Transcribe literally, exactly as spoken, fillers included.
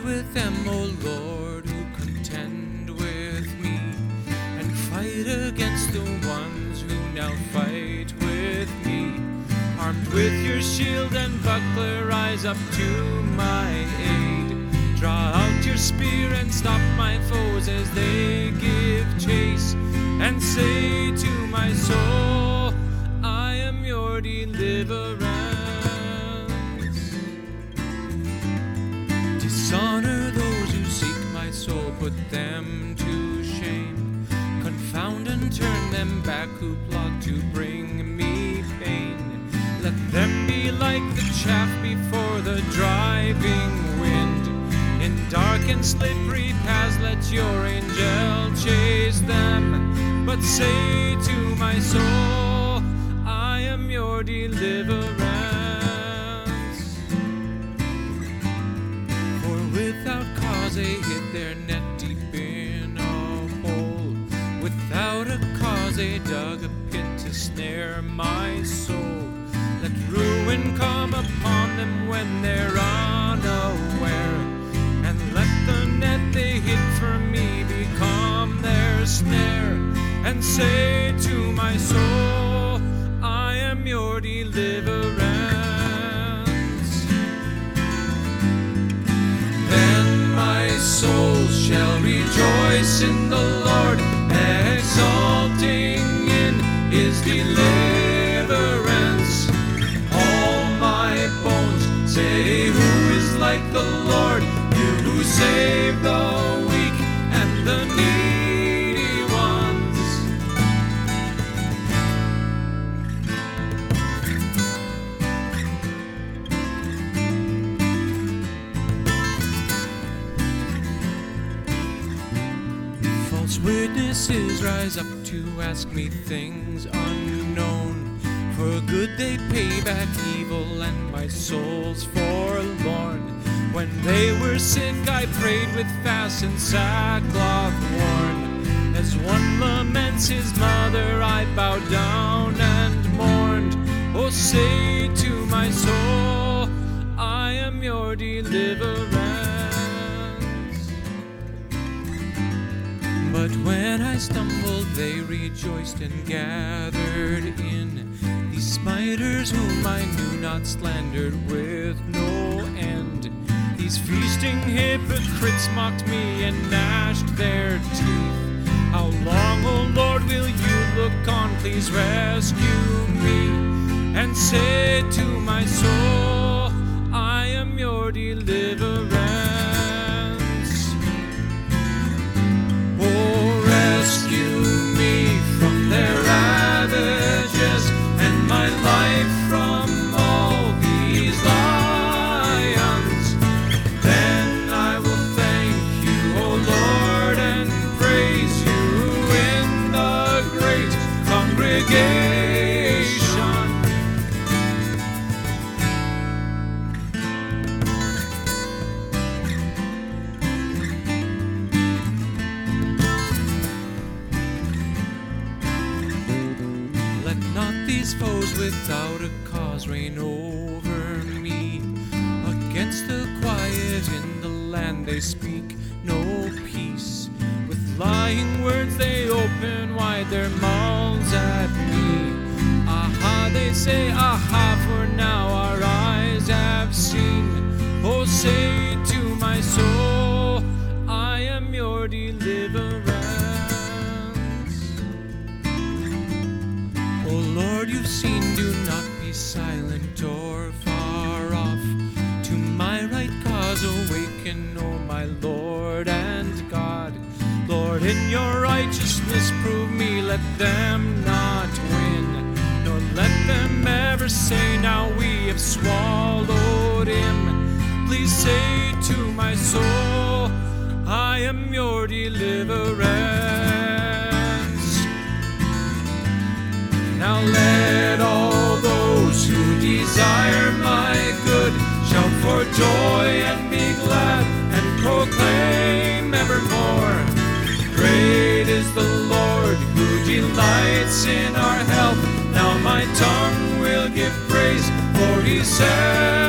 with them, O Lord, who contend with me, and fight against the ones who now fight with me. Armed with your shield and buckler, rise up to my aid. Draw out your spear and stop my foes as they give chase, and say to my soul, I am your deliverance. Dishonor those who seek my soul, put them to shame. Confound and turn them back who plot to bring me pain. Let them be like the chaff before the driving wind. In dark and slippery paths let your angel chase them. But say to my soul, I am your deliverance. For without cause they hid their net deep in a hole. Without a cause they dug a pit to snare my soul. Let ruin come upon them when they're unaware, and let the net they hid for me become their snare. And say to my soul, I am your deliverance. Then my soul shall rejoice in the Lord, exalting in his deliverance. All my bones say, who is like the Lord? You who save the weak and the needy ones. False witnesses rise up to ask me things unknown. For good they pay back evil, and my soul's forlorn. When they were sick I prayed with fast and sackcloth worn. As one laments his mother I bowed down and mourned. Oh, say to my soul, I am your deliverance. But when I stumbled they rejoiced and gathered in. These smiters whom I knew not slandered with no end. These feasting hypocrites mocked me and gnashed their teeth. How long, O Lord, will you look on? Please rescue me. And say to my soul, I am your deliverance. Oh, rescue me from their ravages, and my life from all these lions. Then I will thank you, O Lord, and praise you in the great congregation. Let not these foes without a cause reign over me. Against the quiet in the land they speak no peace. With lying words they open wide their mouths at me. Aha, they say, aha, for now our eyes have seen. Oh, say to my soul, I am your deliverance. Oh Lord, you've seen, do not be silent or far off. To my right cause awaken, O my Lord and God. Lord, in your righteousness prove me, let them not win. Nor let them ever say, now we have swallowed him. Please say to my soul, I am your deliverance. Now let all those who desire my good shout for joy and be glad and proclaim evermore. Great is the Lord who delights in our health. Now my tongue will give praise, for he said,